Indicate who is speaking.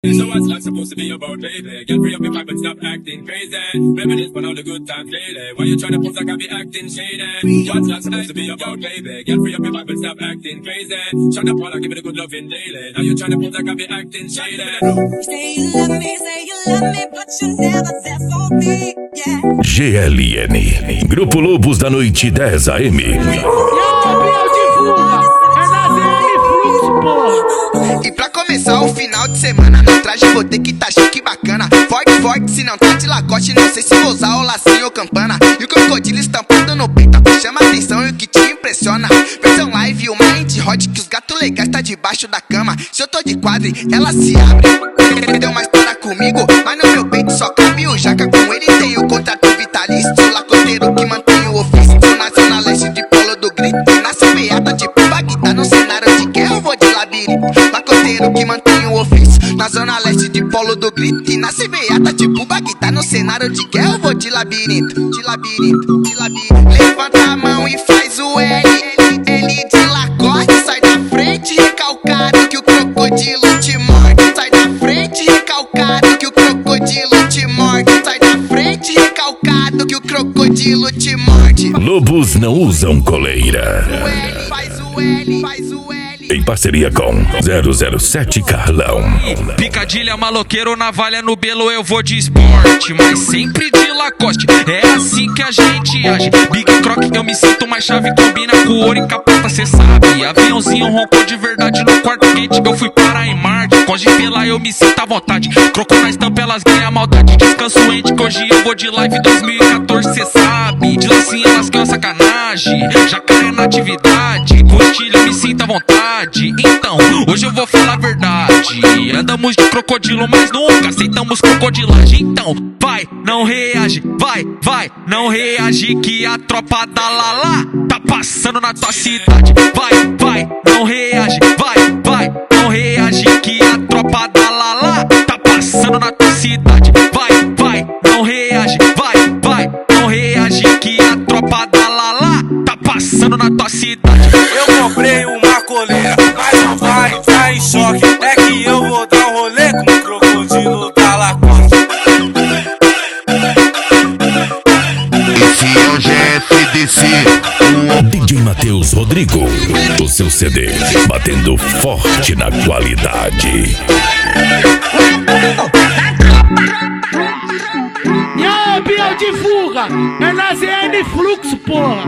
Speaker 1: So what's life supposed to be about, baby? Get free up your vibe and stop acting crazy. Reminisce on all the good times lately. Why you trying to pose like I be acting shady? What's life supposed to be about, baby? Get free up your vibe and stop acting crazy. Shut up while I give it a good loving daily. Now you trying to pose like I be acting shady.
Speaker 2: Say you love me, but you never there for me, yeah.
Speaker 3: GLN, Grupo Lobos da Noite 10 AM.
Speaker 4: E pra começar o final de semana, no traje vou ter que tá chique bacana. Forte, forte, se não tá de Lacoste, não sei se vou usar o lacinho ou campana. E o crocodilo estampado no peito, chama atenção e o que te impressiona. Versão live, uma mind hot, que os gatos legais tá debaixo da cama. Se eu tô de quadre, ela se abre. Deu uma história comigo, mas no meu peito só cabe o jaca. Com ele tem o contrato vitalício, lacoteiro que mantém o ofício. Na zona leste de Polo do Grito, nasce meada tipo Bagdá. No cenário de guerra eu vou de labirinto, lacoteiro que mantém o ofício. Na zona leste de Polo do Grito, e nasce meada tipo Bagdá. No cenário de guerra eu vou de labirinto, de labirinto, de labirinto. Levanta a mão e faz o L, L de Lacoste. Sai da frente recalcado que o crocodilo te morde. Sai da frente recalcado que o crocodilo te morde. Sai da frente recalcado que o crocodilo te morde.
Speaker 3: Lobos não usam coleira.
Speaker 4: O L, faz o L, faz o L.
Speaker 3: Em parceria com 007 Carlão.
Speaker 5: Picadilha, maloqueiro, navalha no belo, eu vou de esporte, mas sempre de Lacoste. É assim que a gente age. Big Croc, eu me sinto mais chave. Combina com ouro e capota, cê sabe. Aviãozinho roncou de verdade no quarto quente. Eu fui parar em Marte, pode pela, eu me sinto à vontade. Croco na estampa, elas ganham maldade. Descanso ente, que hoje eu vou de live 2014, cê sabe. De lacinha, elas ganham sacanagem. Jacaré na atividade, com estilo eu me sinto à vontade. Então, hoje eu vou falar a verdade. Andamos de crocodilo, mas nunca aceitamos crocodilagem. Então, vai, não reage, vai, não reage, que a tropa da Lala tá passando na tua cidade. Vai, não reage, vai, não reage, que a tropa da Lala tá passando na tua cidade. Vai, não reage, vai, não reage, que a tropa da Lala tá passando na tua cidade.
Speaker 6: Eu comprei uma coleira, mas não vai entrar em choque. É que eu vou dar um rolê com o crocodilo da Lacoste.
Speaker 3: Esse é o GFDC, o DJ Matheus Rodrigo. O seu CD, batendo forte na qualidade.
Speaker 7: E aí, Biel de Fuga, é na ZN Fluxo, porra.